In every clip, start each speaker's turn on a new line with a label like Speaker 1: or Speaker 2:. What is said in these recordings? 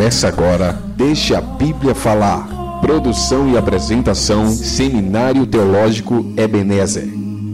Speaker 1: Começa agora, Deixa a Bíblia Falar. Produção e apresentação, Seminário Teológico Ebenezer.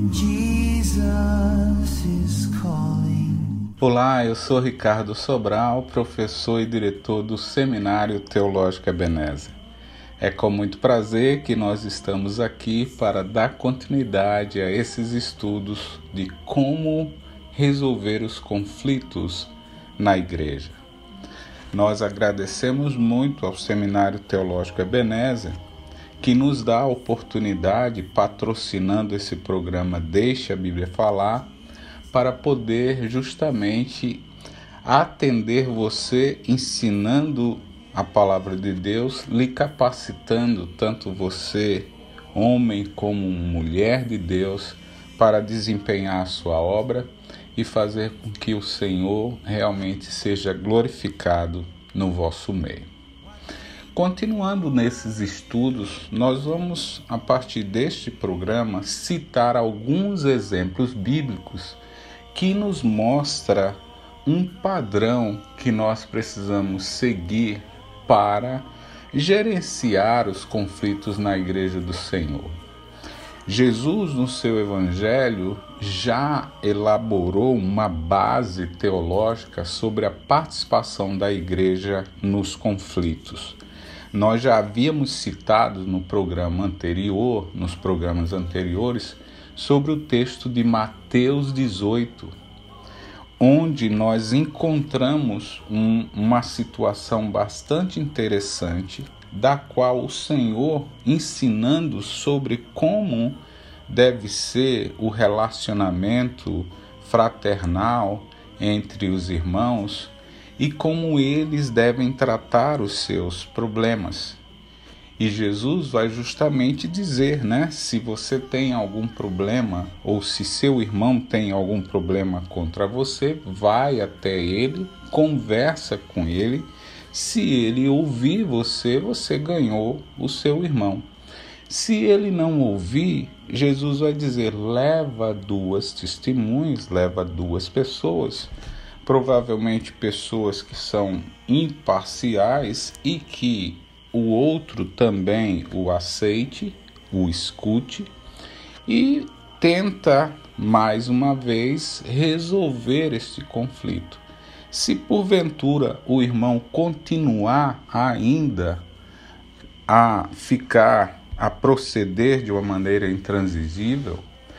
Speaker 2: Olá, eu sou Ricardo Sobral, professor e diretor do Seminário Teológico Ebenezer. É com muito prazer que nós estamos aqui para dar continuidade a esses estudos de como resolver os conflitos na igreja. Nós agradecemos muito ao Seminário Teológico Ebenezer, que nos dá a oportunidade, patrocinando esse programa Deixa a Bíblia Falar, para poder justamente atender você, ensinando a palavra de Deus, lhe capacitando, tanto você, homem como mulher de Deus, para desempenhar a sua obra e fazer com que o Senhor realmente seja glorificado no vosso meio. Continuando nesses estudos, nós vamos, a partir deste programa, citar alguns exemplos bíblicos que nos mostra um padrão que nós precisamos seguir para gerenciar os conflitos na igreja do Senhor. Jesus, no seu evangelho, já elaborou uma base teológica sobre a participação da igreja nos conflitos. Nós já havíamos citado nos programas anteriores, sobre o texto de Mateus 18, onde nós encontramos uma situação bastante interessante, da qual o Senhor, ensinando sobre como deve ser o relacionamento fraternal entre os irmãos e como eles devem tratar os seus problemas. E Jesus vai justamente dizer, se você tem algum problema, ou se seu irmão tem algum problema contra você, vai até ele, conversa com ele. Se ele ouvir você, você ganhou o seu irmão. Se ele não ouvir, Jesus vai dizer, leva duas testemunhas, leva duas pessoas, provavelmente pessoas que são imparciais e que o outro também o aceite, o escute e tenta, mais uma vez, resolver este conflito. Se porventura o irmão continuar ainda a proceder de uma maneira intransigível,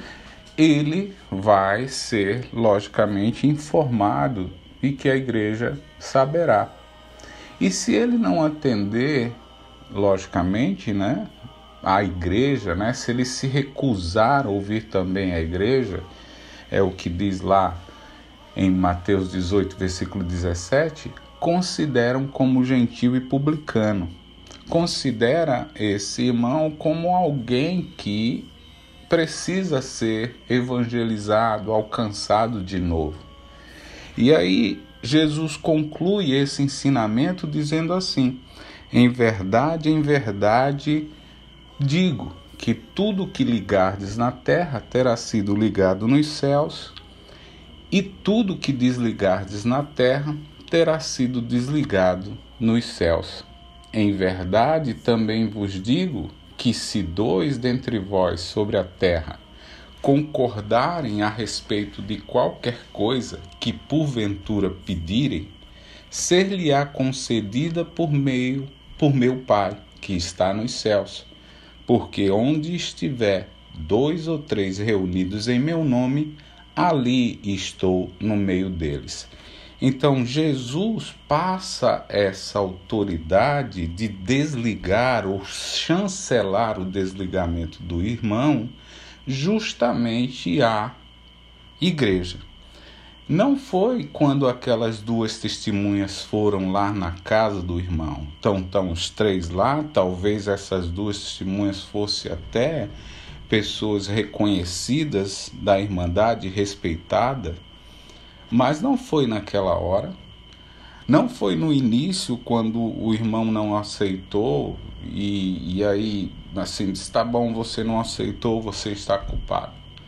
Speaker 2: ele vai ser, logicamente, informado e que a igreja saberá. E se ele não atender, logicamente, a igreja, se ele se recusar a ouvir também a igreja, é o que diz lá em Mateus 18, versículo 17, consideram como gentio e publicano. Considera esse irmão como alguém que precisa ser evangelizado, alcançado de novo. E aí Jesus conclui esse ensinamento dizendo assim, em verdade, digo que tudo que ligardes na terra terá sido ligado nos céus, e tudo que desligardes na terra terá sido desligado nos céus. Em verdade, também vos digo que se dois dentre vós sobre a terra concordarem a respeito de qualquer coisa que porventura pedirem, ser-lhe-á concedida por meu Pai, que está nos céus. Porque onde estiver 2 ou 3 reunidos em meu nome, ali estou no meio deles. Então Jesus passa essa autoridade de desligar ou chancelar o desligamento do irmão justamente à igreja. Não foi quando aquelas duas testemunhas foram lá na casa do irmão. Estão os 3 lá, talvez essas duas testemunhas fossem até pessoas reconhecidas da Irmandade, respeitada, mas não foi naquela hora, não foi no início quando o irmão não aceitou e aí assim disse, tá bom, você não aceitou, você está culpado.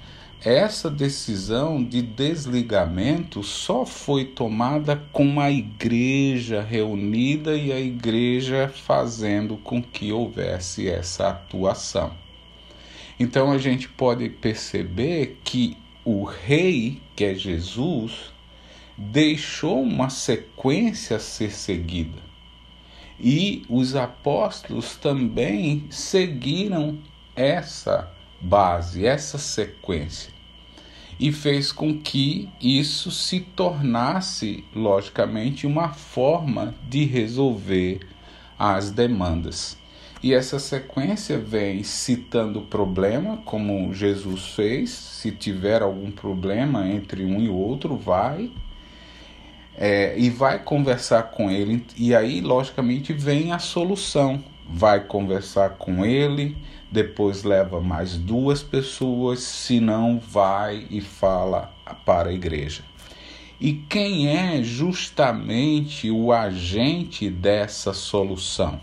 Speaker 2: essa decisão de desligamento só foi tomada com a igreja reunida e a igreja fazendo com que houvesse essa atuação. Então a gente pode perceber que o rei, que é Jesus, deixou uma sequência a ser seguida. E os apóstolos também seguiram essa base, essa sequência. E fez com que isso se tornasse, logicamente, uma forma de resolver as demandas. E essa sequência vem citando o problema, como Jesus fez. Se tiver algum problema entre um e outro, e vai conversar com ele. E aí, logicamente, vem a solução. Vai conversar com ele, depois leva mais 2 pessoas, se não, vai e fala para a igreja. E quem é justamente o agente dessa solução?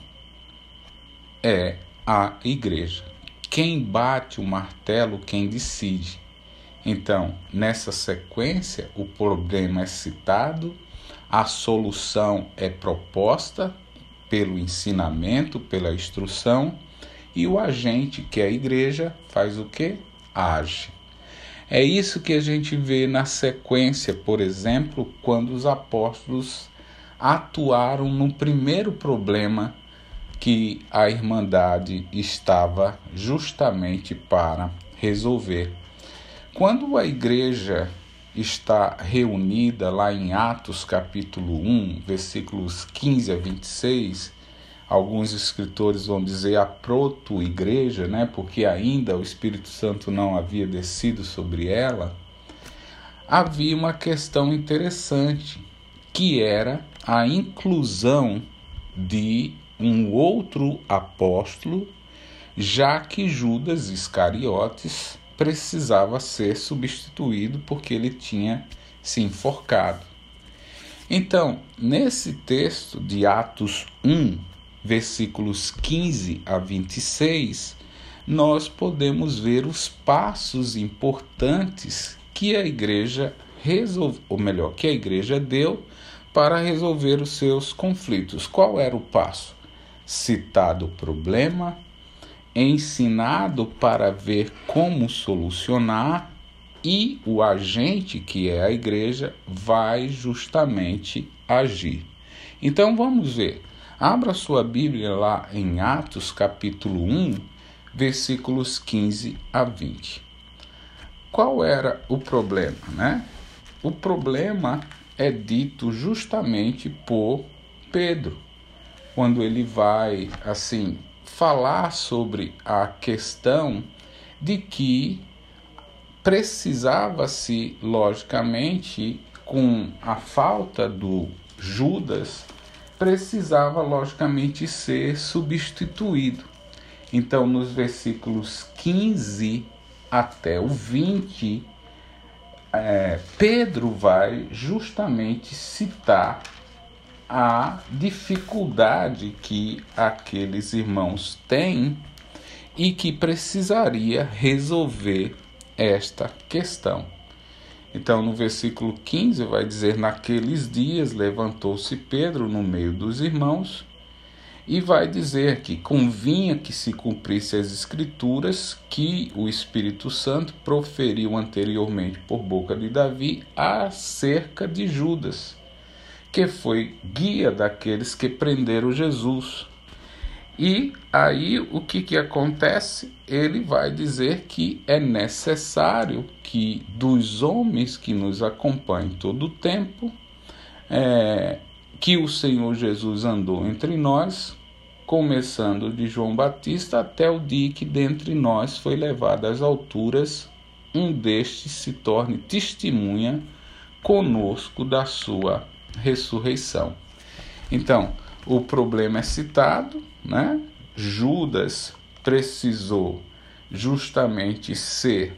Speaker 2: É a igreja. Quem bate o martelo, quem decide. Então, nessa sequência, o problema é citado, a solução é proposta pelo ensinamento, pela instrução, e o agente, que é a igreja, faz o quê? Age. É isso que a gente vê na sequência, por exemplo, quando os apóstolos atuaram no primeiro problema que a Irmandade estava justamente para resolver. Quando a igreja está reunida lá em Atos capítulo 1, versículos 15 a 26, alguns escritores vão dizer a proto-igreja, porque ainda o Espírito Santo não havia descido sobre ela, havia uma questão interessante, que era a inclusão de um outro apóstolo, já que Judas Iscariotes precisava ser substituído porque ele tinha se enforcado. Então, nesse texto de Atos 1, versículos 15 a 26, nós podemos ver os passos importantes que a igreja que a igreja deu para resolver os seus conflitos. Qual era o passo? Citado o problema, ensinado para ver como solucionar, e o agente, que é a igreja, vai justamente agir. Então vamos ver. Abra sua Bíblia lá em Atos capítulo 1, versículos 15 a 20. Qual era o problema, O problema é dito justamente por Pedro, quando ele vai, falar sobre a questão de que precisava-se, logicamente, com a falta do Judas, precisava, logicamente, ser substituído. Então, nos versículos 15 até o 20, Pedro vai justamente citar a dificuldade que aqueles irmãos têm e que precisaria resolver esta questão. Então, no versículo 15 vai dizer: naqueles dias levantou-se Pedro no meio dos irmãos e vai dizer que convinha que se cumprisse as escrituras que o Espírito Santo proferiu anteriormente por boca de Davi acerca de Judas, que foi guia daqueles que prenderam Jesus. E aí o que acontece? Ele vai dizer que é necessário que dos homens que nos acompanham todo o tempo, que o Senhor Jesus andou entre nós, começando de João Batista até o dia que dentre nós foi levado às alturas, um destes se torne testemunha conosco da sua ressurreição. Então, o problema é citado, Judas precisou justamente ser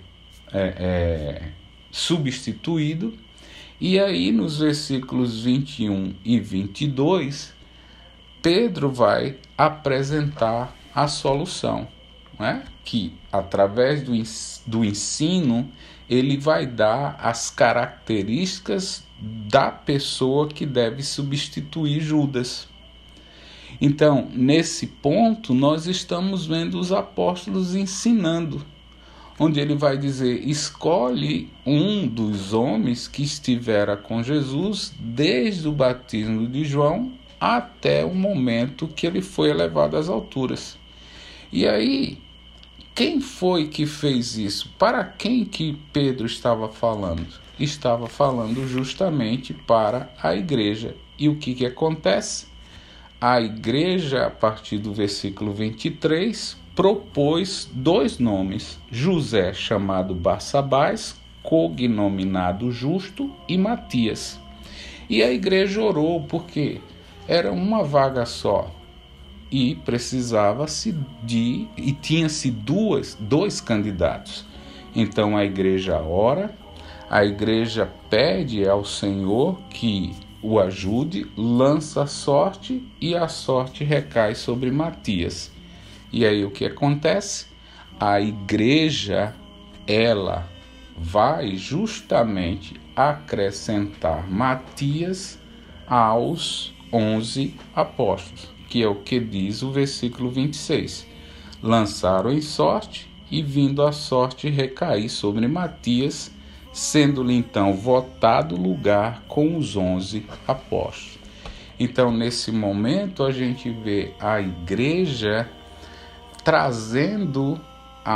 Speaker 2: substituído, e aí nos versículos 21 e 22, Pedro vai apresentar a solução, que através do ensino ele vai dar as características da pessoa que deve substituir Judas. Então, nesse ponto, nós estamos vendo os apóstolos ensinando, onde ele vai dizer: escolhe um dos homens que estivera com Jesus desde o batismo de João até o momento que ele foi elevado às alturas. E aí, quem foi que fez isso? Para quem que Pedro estava falando? Estava falando justamente para a igreja. E o que acontece? A igreja, a partir do versículo 23, propôs 2 nomes: José, chamado Barsabás, cognominado Justo, e Matias. E a igreja orou porque era uma vaga só e precisava-se e tinha-se dois candidatos. Então a igreja ora, a igreja pede ao Senhor que o ajude, lança a sorte e a sorte recai sobre Matias. E aí o que acontece? A igreja, ela vai justamente acrescentar Matias aos 11 apóstolos, que é o que diz o versículo 26. Lançaram em sorte e vindo a sorte recair sobre Matias, sendo-lhe então votado lugar com os 11 apóstolos. Então, nesse momento, a gente vê a igreja trazendo,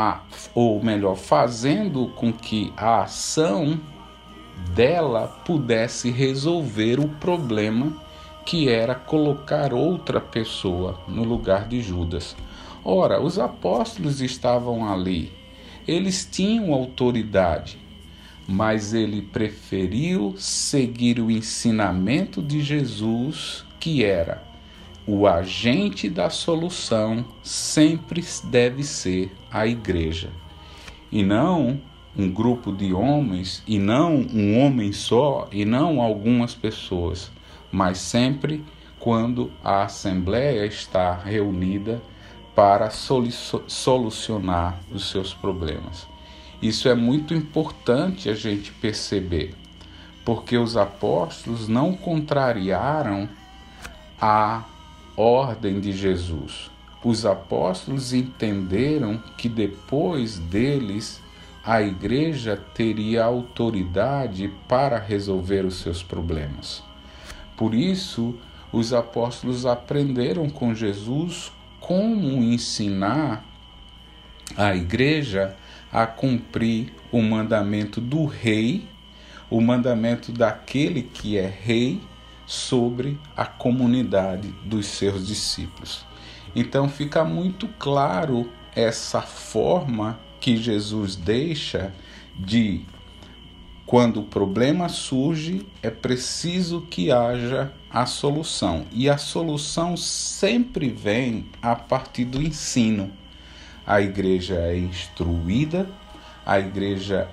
Speaker 2: fazendo com que a ação dela pudesse resolver o problema, que era colocar outra pessoa no lugar de Judas. Ora, os apóstolos estavam ali, eles tinham autoridade, mas ele preferiu seguir o ensinamento de Jesus, que era: o agente da solução sempre deve ser a igreja, e não um grupo de homens, e não um homem só, e não algumas pessoas, mas sempre quando a assembleia está reunida para solucionar os seus problemas. Isso é muito importante a gente perceber, porque os apóstolos não contrariaram a ordem de Jesus. Os apóstolos entenderam que depois deles a igreja teria autoridade para resolver os seus problemas. Por isso, os apóstolos aprenderam com Jesus como ensinar a igreja a cumprir o mandamento do rei, o mandamento daquele que é rei sobre a comunidade dos seus discípulos. Então fica muito claro essa forma que Jesus deixa de, quando o problema surge, é preciso que haja a solução. E a solução sempre vem a partir do ensino. A igreja é instruída, a igreja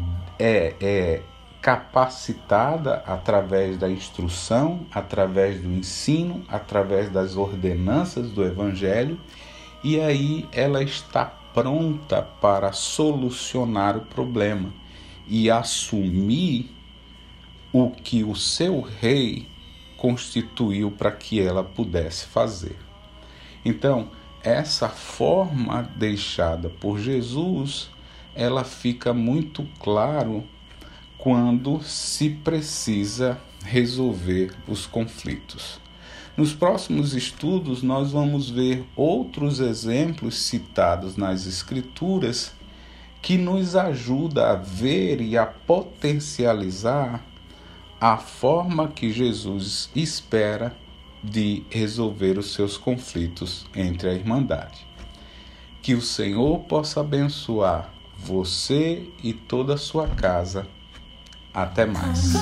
Speaker 2: é capacitada através da instrução, através do ensino, através das ordenanças do Evangelho, e aí ela está pronta para solucionar o problema e assumir o que o seu rei constituiu para que ela pudesse fazer. Então, essa forma deixada por Jesus, ela fica muito claro quando se precisa resolver os conflitos. Nos próximos estudos, nós vamos ver outros exemplos citados nas Escrituras que nos ajuda a ver e a potencializar a forma que Jesus espera de resolver os seus conflitos entre a Irmandade. Que o Senhor possa abençoar você e toda a sua casa. Até mais.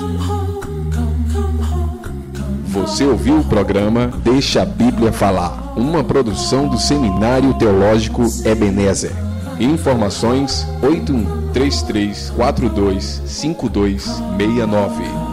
Speaker 1: Você ouviu o programa Deixa a Bíblia Falar, uma produção do Seminário Teológico Ebenezer. Informações 8133425269.